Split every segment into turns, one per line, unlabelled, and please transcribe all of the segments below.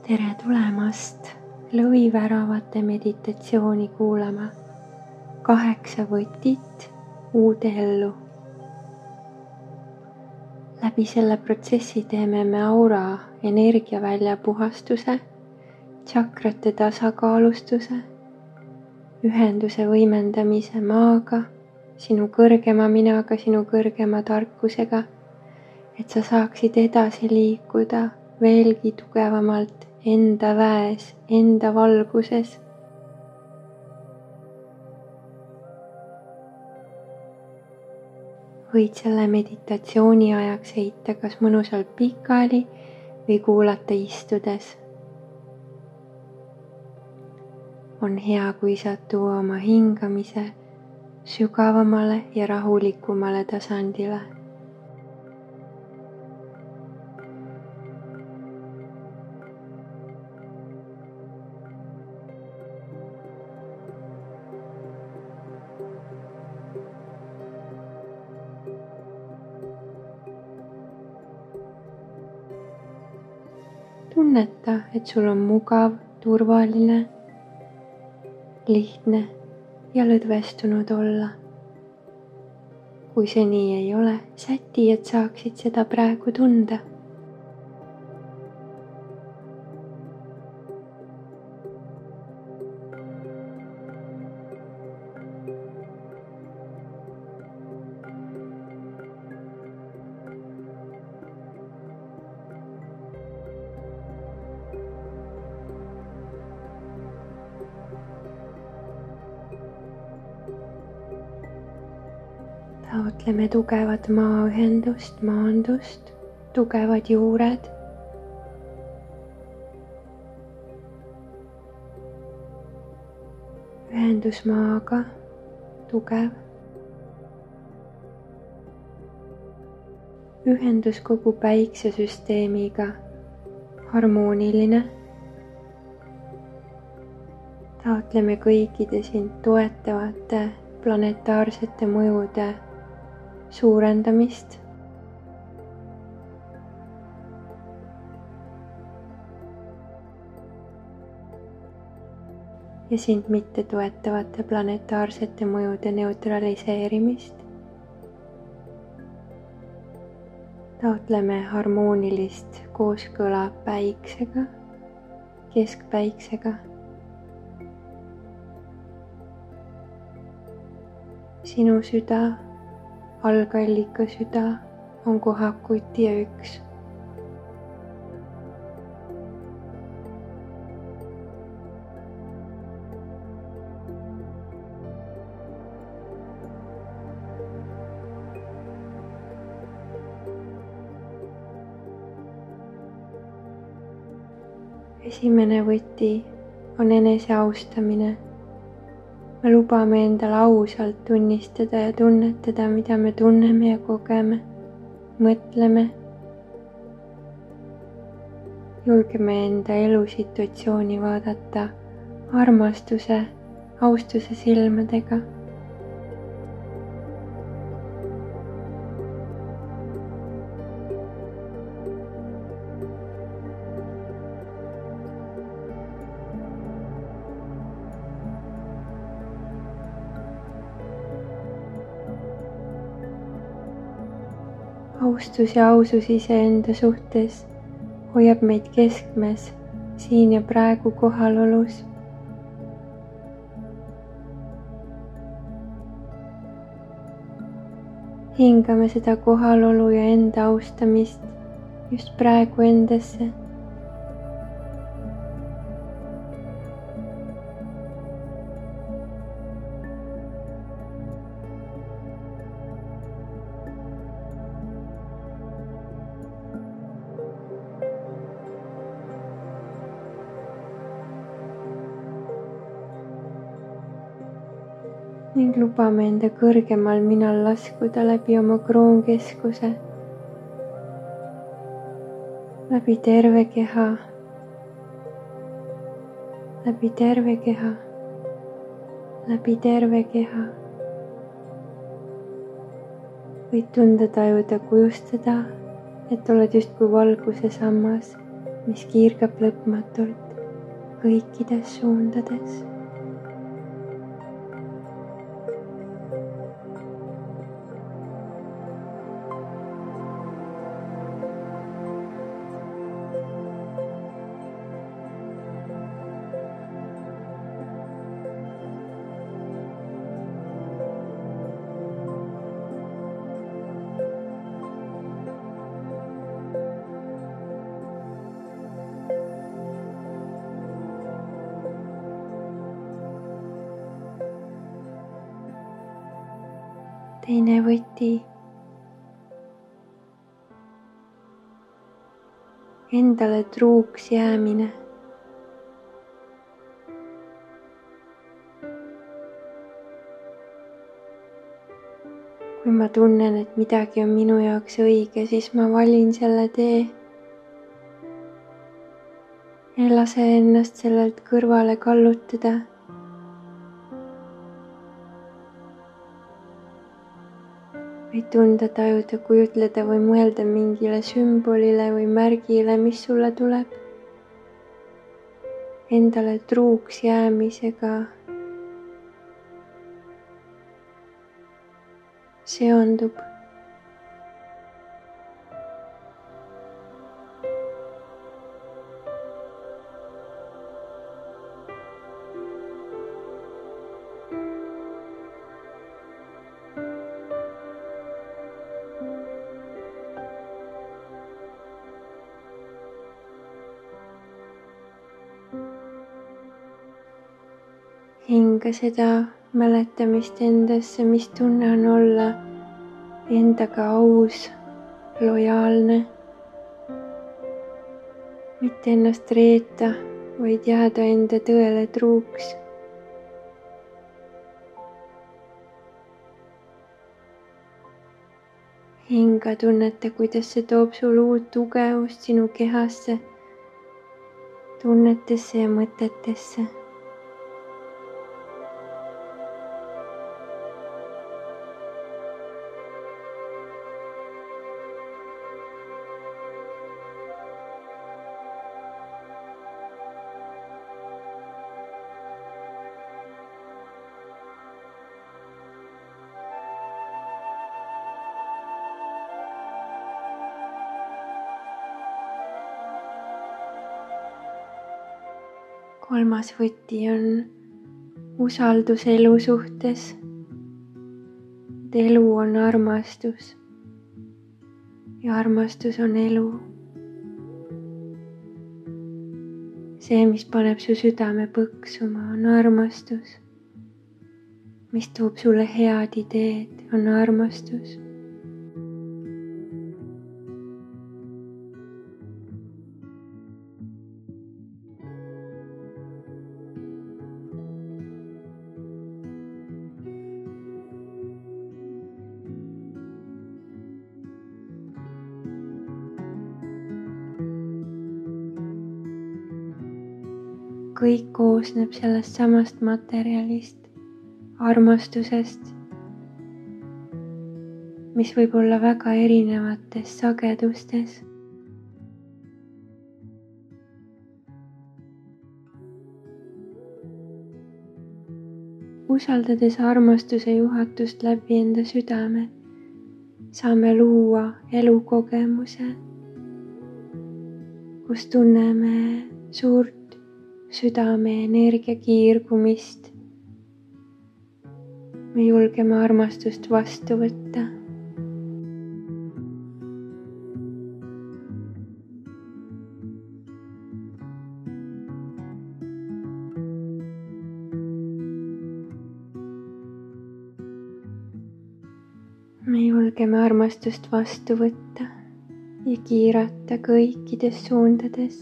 tere tulemast lõviväravate meditatsiooni kuulama. 8 võtit uude ellu. Läbi selle protsessi teeme me aura energiavälja puhastuse, tšakrate tasakaalustuse, ühenduse võimendamise maaga, sinu kõrgema minaga, sinu kõrgema tarkusega, et sa saaksid edasi liikuda veelgi tugevamalt enda väes, enda valguses. Võid selle meditatsiooni ajaks heita kas mõnusalt pikali või kuulata istudes. On hea, kui saad tuua oma hingamise sügavamale ja rahulikumale tasandile. Tunneta, et sul on mugav, turvaline, lihtne ja lõdvestunud olla. Kui see nii ei ole, säti, et saaksid seda praegu tunda. Taotleme tugevat maaühendust, maandust, tugevad juured. Ühendus maaga, tugev. Ühendus kogu päiksesüsteemiga, harmooniline. Taotleme kõikide sind toetavate planetaarsete mõjude suurendamist. Ja sind mitte toetavate planetaarsete mõjude neutraliseerimist. Taotleme harmoonilist kooskõla päiksega, keskpäiksega. Sinu süda, algallika süda on kohakuti ja üks. Esimene võti on eneseaustamine. Me lubame endale ausalt tunnistada ja tunnetada, mida me tunneme ja kogeme, mõtleme. Julgeme enda elusituatsiooni vaadata armastuse, austuse silmadega. Austus ja ausus iseenda suhtes hoiab meid keskmes, siin ja praegu kohalolus. Hingame seda kohalolu ja enda austamist just praegu endasse. Ning lubame enda kõrgemal minal laskuda läbi oma kroonkeskuse, läbi terve keha, läbi terve keha, läbi terve keha. Võid tunda, tajuda, kujustada, et oled justkui valguse sammas, mis kiirgab lõpmatult kõikides suundades. Teine võti. Endale truuks jäämine. Kui ma tunnen, et midagi on minu jaoks õige, siis ma valin selle tee. Ei lase ennast sellelt kõrvale kallutada. Võid tunda, tajuda, kujutleda või mõelda mingile sümbolile või märgile, mis sulle tuleb. Endale truuks jäämisega seondub. Hinga seda mäletamist endasse, mis tunne on olla endaga aus, lojaalne, mitte ennast reeta, vaid jääda enda tõele truuks. Hinga tunneta, kuidas see toob sulle uut tugevust sinu kehasse, tunnetesse ja mõtetesse. Kolmas võti on usaldus elu suhtes. Et elu on armastus ja armastus on elu. See, mis paneb su südame põksuma, on armastus. Mis toob sulle head ideed, on armastus. Kõik koosneb sellest samast materjalist, armastusest, mis võib olla väga erinevates sagedustes. Usaldades armastuse juhatust läbi enda südame, saame luua elukogemuse, kus tunneme suurt südame energia kiirgumist. Me julgeme armastust vastu võtta. Me julgeme armastust vastu võtta ja kiirata kõikides suundades.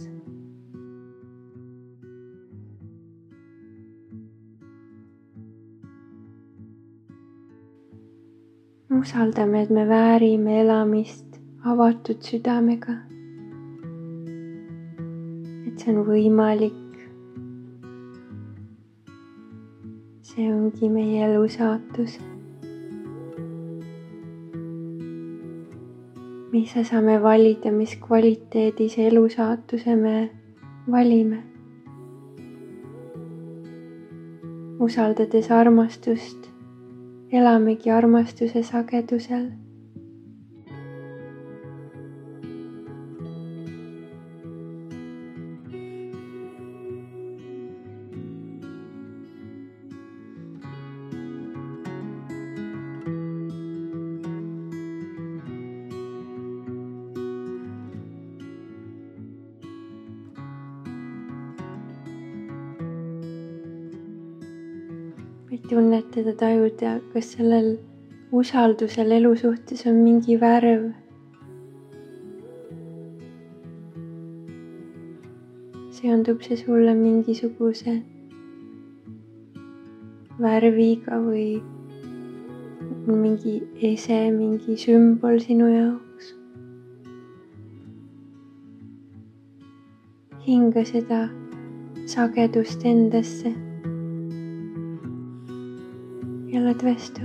Usaldame, et me väärime elamist avatud südamega. Et see on võimalik. See ongi meie elu saatus. mis saame valida, mis kvaliteedis elusaatuse me valime. Usaldades armastust, elamegi armastuse sagedusel. Võid tunnetada, tajuda, kas sellel usaldusel elu suhtes on mingi värv. Seondub see sulle mingisuguse värviga või mingi ese, mingi sümbol sinu jaoks. Hinga seda sagedust endasse. Ja lõdvestu.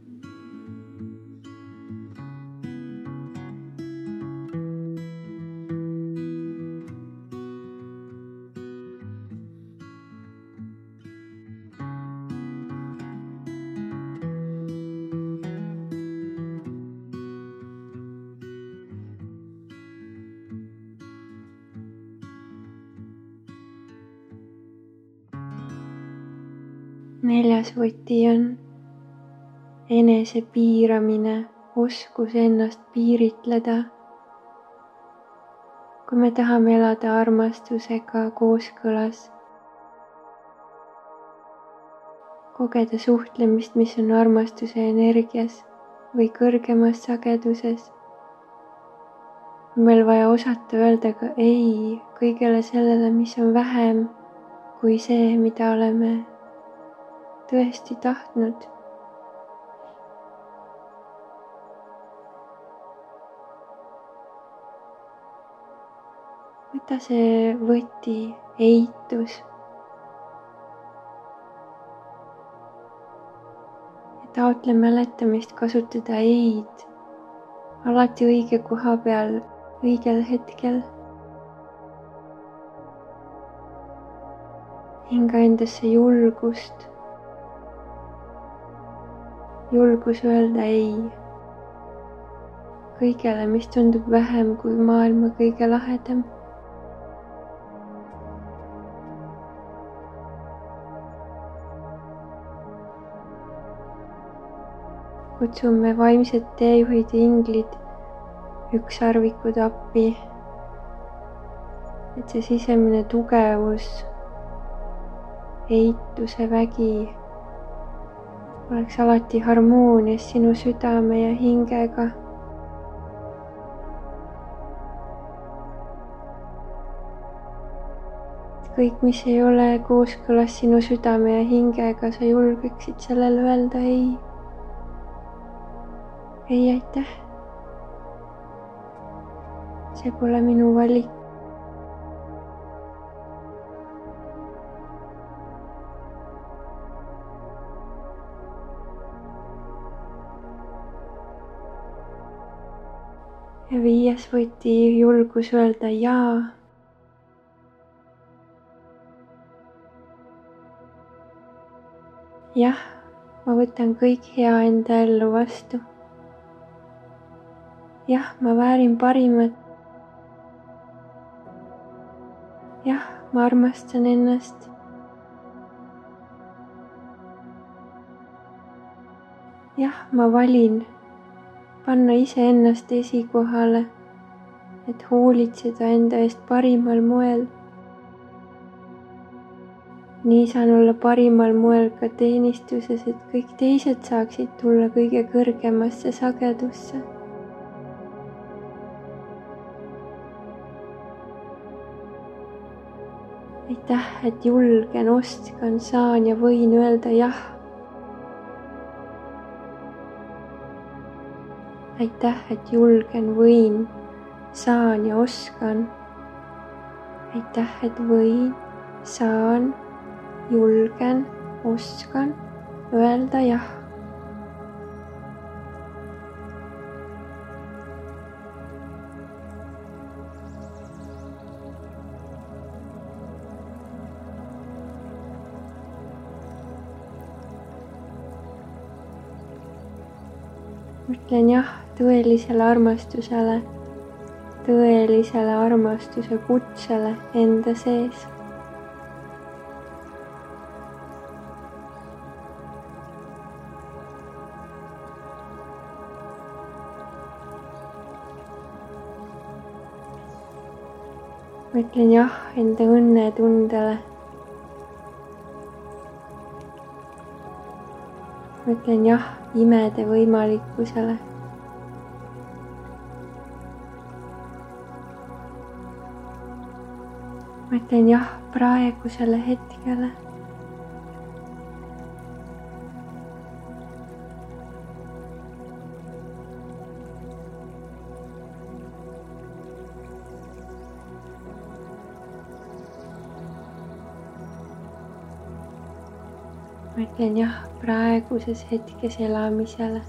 Neljas võti on enese piiramine, oskus ennast piiritleda. Kui me tahame elada armastusega kooskõlas, kogeda suhtlemist, mis on armastuse energias või kõrgemas sageduses, on meil vaja osata öelda ka ei kõigele sellele, mis on vähem kui see, mida oleme tõesti tahtnud. Võta see võti, eitus. Ja taotle mäletamist kasutada eid alati õige koha peal, õigel hetkel. Hinga endasse julgust. Julgus öelda ei. Kõigele, mis tundub vähem kui maailma kõige lahedam. Kutsume vaimsed teejuhid ja inglid ükssarvikud appi, et see sisemine tugevus, eituse vägi oleks alati harmoonias sinu südame ja hingega. Kõik, mis ei ole kooskõlas sinu südame ja hingega, sa julgeksid sellele öelda ei. Ei, aitäh. See pole minu valik. Ja 5. võti julgus öelda jaa. Jah, ma võtan kõik hea enda ellu vastu. Jah, ma väärin parimat. Jah, ma armastan ennast. Jah, ma valin panna iseennast esikohale, et hoolitseda enda eest parimal moel. Nii saan olla parimal moel ka teenistuses, et kõik teised saaksid tulla kõige kõrgemasse sagedusse. Aitäh, et julgen, oskan, saan ja võin öelda jah. Aitäh, et julgen, võin, saan ja oskan. Aitäh, et võin, saan, julgen, oskan öelda jah. Ütlen jah tõelisele armastusele, tõelisele armastuse kutsele enda sees. Ütlen jah enda õnnetundele. Ütlen jah imede võimalikkusele. Ütlen jah praegusele hetkele. Ütlen jah praeguses hetkes elamisele.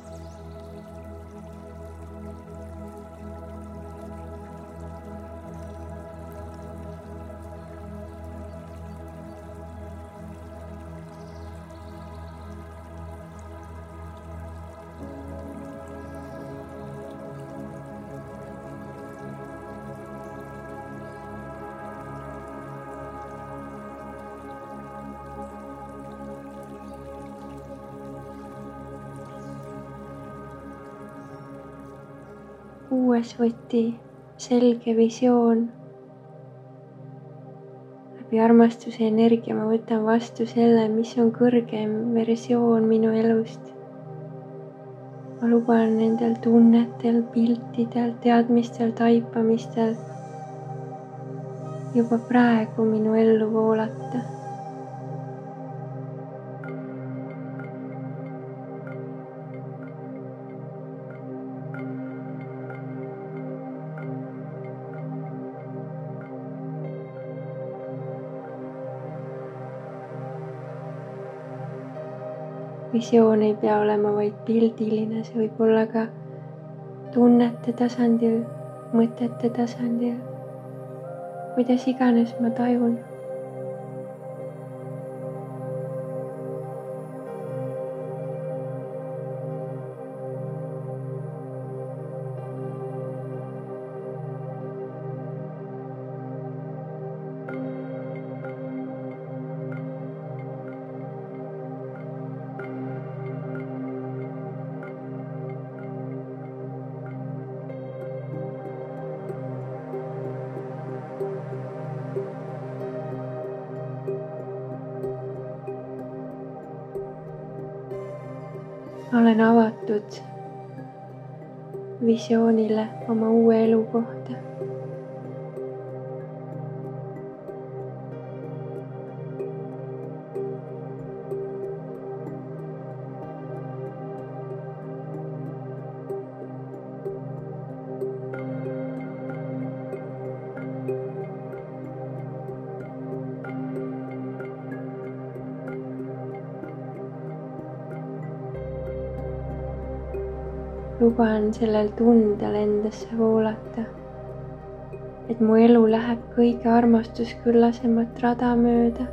Uues võti, selge visioon. Läbi armastuse energia ma võtan vastu selle, mis on kõrgem versioon minu elust. Ma luban nendel tunnetel, piltidel, teadmistel, taipamistel juba praegu minu ellu voolata. Visioon ei pea olema vaid pildiline, see võib olla ka tunnete tasandil, mõtete tasandil, kuidas iganes ma tajun. Olen avatud visioonile oma uue elu kohta. Luban sellel tundel endasse voolata, et mu elu läheb kõige armastusküllasemat rada mööda.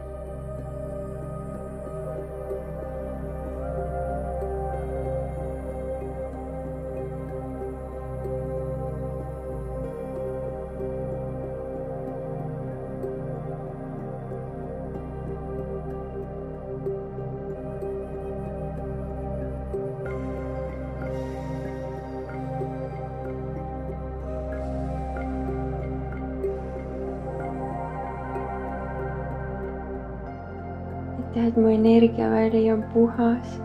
Et mu energiaväli on puhas.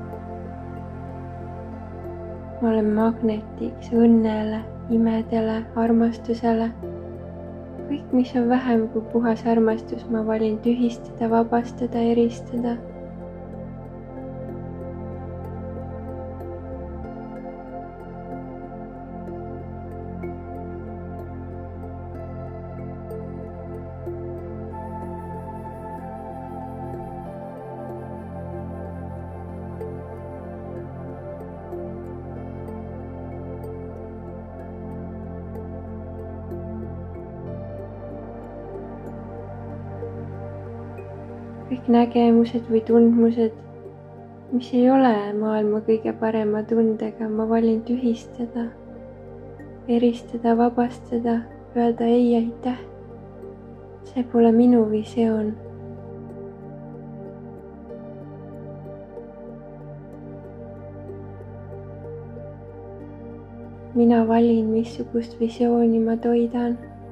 Ma olen magnetiks õnnele, imedele, armastusele. Kõik, mis on vähem kui puhas armastus, ma valin tühistada, vabastada, eristada. Kõik nägemused või tundmused, mis ei ole maailma kõige parema tundega, ma valin tühistada, eristada, vabastada, öelda ei, aitäh. See pole minu visioon. Mina valin, missugust visiooni ma toidan.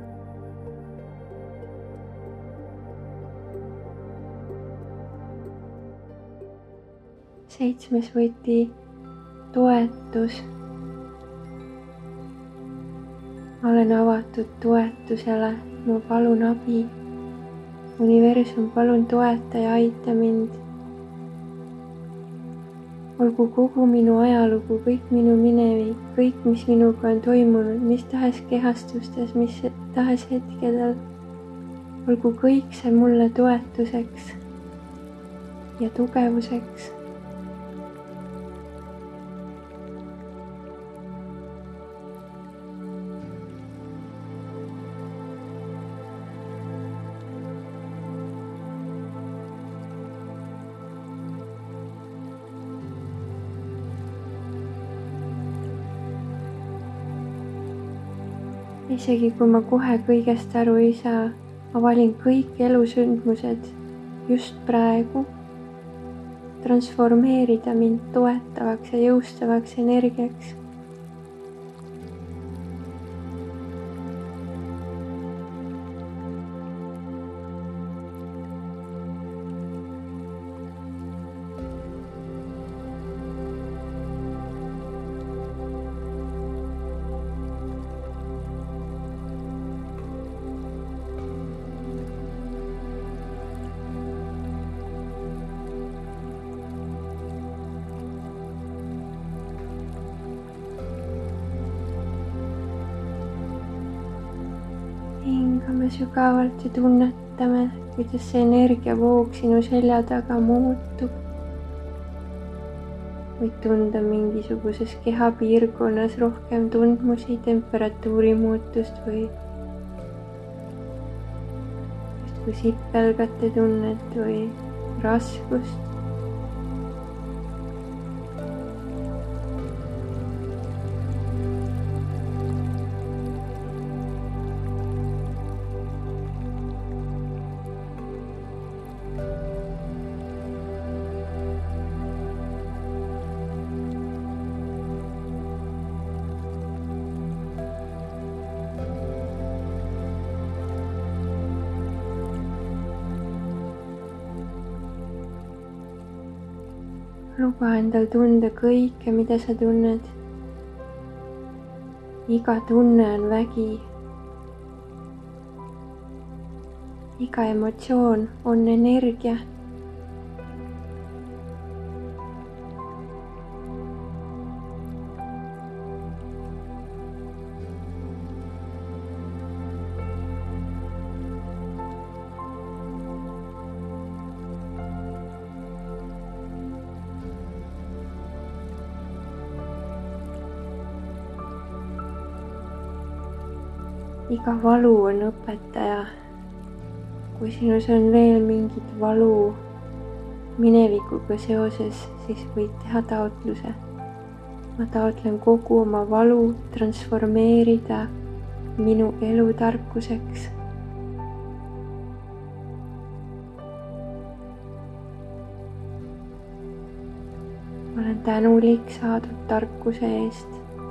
Seitsmes võti, toetus. Ma olen avatud toetusele, ma palun abi. Universum, palun toeta ja aita mind. Olgu kogu minu ajalugu, kõik minu minevik, kõik, mis minuga on toimunud, mis tahes kehastustes, mis tahes hetkedel. Olgu kõik see mulle toetuseks ja tugevuseks. Isegi kui ma kohe kõigest aru ei saa, ma valin kõik elusündmused just praegu transformeerida mind toetavaks ja jõustavaks energiaks. Hingame sügavalt ja tunnetame, kuidas see energiavoog sinu selja taga muutub. Võid tunda mingisuguses kehapiirkonnas rohkem tundmusi, temperatuuri muutust või justkui sipelgate tunnet või raskust. Luba endal tunda kõike, mida sa tunned. Iga tunne on vägi. Iga emotsioon on energia. Iga valu on õpetaja. Kui sinus on veel mingit valu minevikuga seoses, siis võid teha taotluse. Ma taotlen kogu oma valu transformeerida minu elu tarkuseks. Ma olen tänulik saadud tarkuse eest.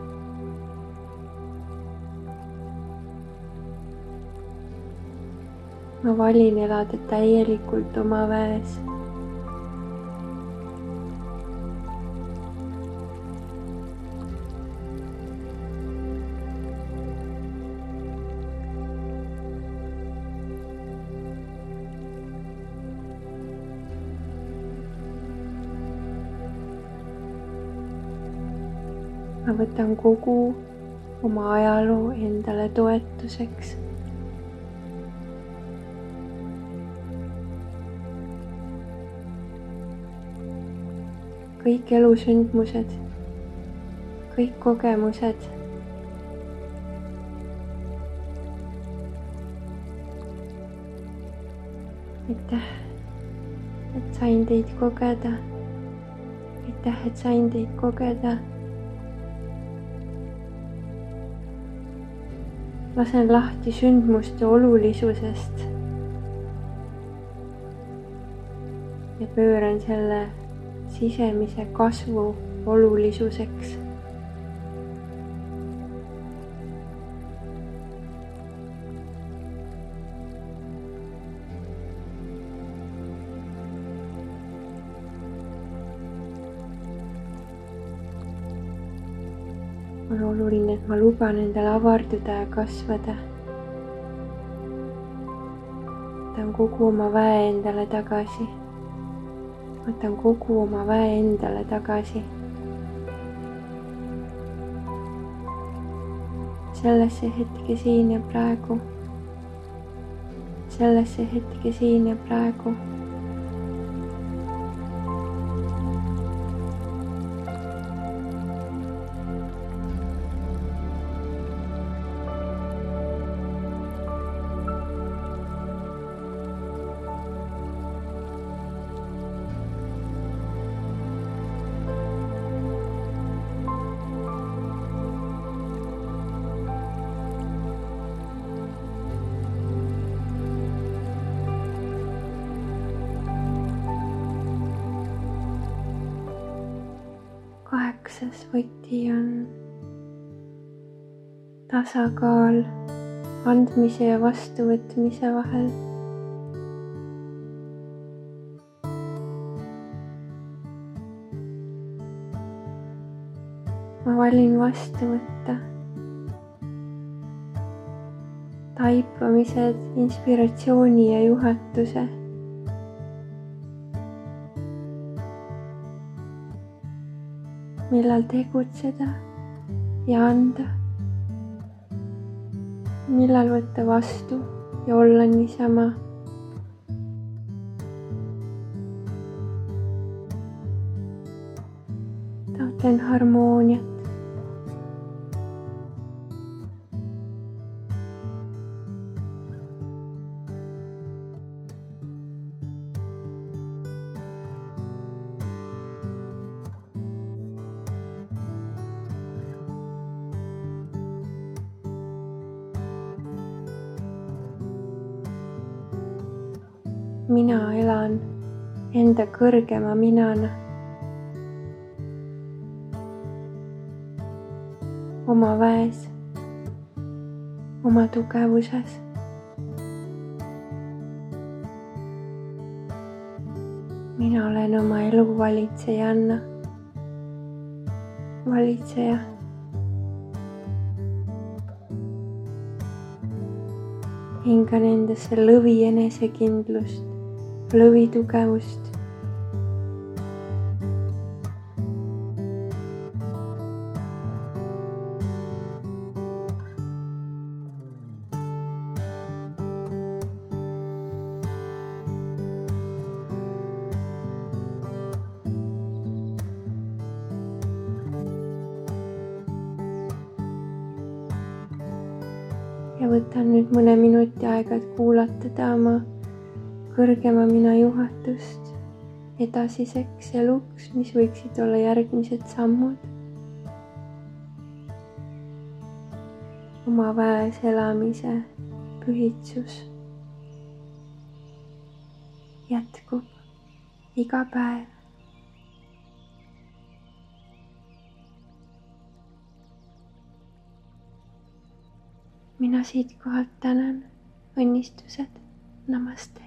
Ma valin elada täielikult oma väes. Ma võtan kogu oma ajaloo endale toetuseks. Kõik elusündmused, kõik kogemused. Aitäh, et sain teid kogeda. aitäh, et sain teid kogeda. Lasen lahti sündmuste olulisusest ja pööran selle sisemise kasvu olulisuseks. On oluline, et ma luban endale avarduda ja kasvada. Võtan kogu oma väe endale tagasi. Võtan kogu oma väe endale tagasi. Sellesse hetke siin ja praegu. Sellesse hetke siin ja praegu. Kaheksas võti on tasakaal andmise ja vastuvõtmise vahel. Ma valin vastu võtta taipamised, inspiratsiooni ja juhatuse. Millal tegutseda ja anda, millal võtta vastu ja olla niisama. Taotlen harmooniat. Mina elan enda kõrgema minana, oma väes, oma tugevuses. Mina olen oma elu valitsejanna, valitseja. Hingan endasse lõvi enesekindlust, lõvi tugevust. Ja võtan nüüd mõne minuti aega, et kuulatada oma kõrgema mina juhatust edasiseks eluks, mis võiksid olla järgmised sammud. Oma väes elamise pühitsus jätkub iga päev. Mina siit kohalt tänan, õnnistused, namaste.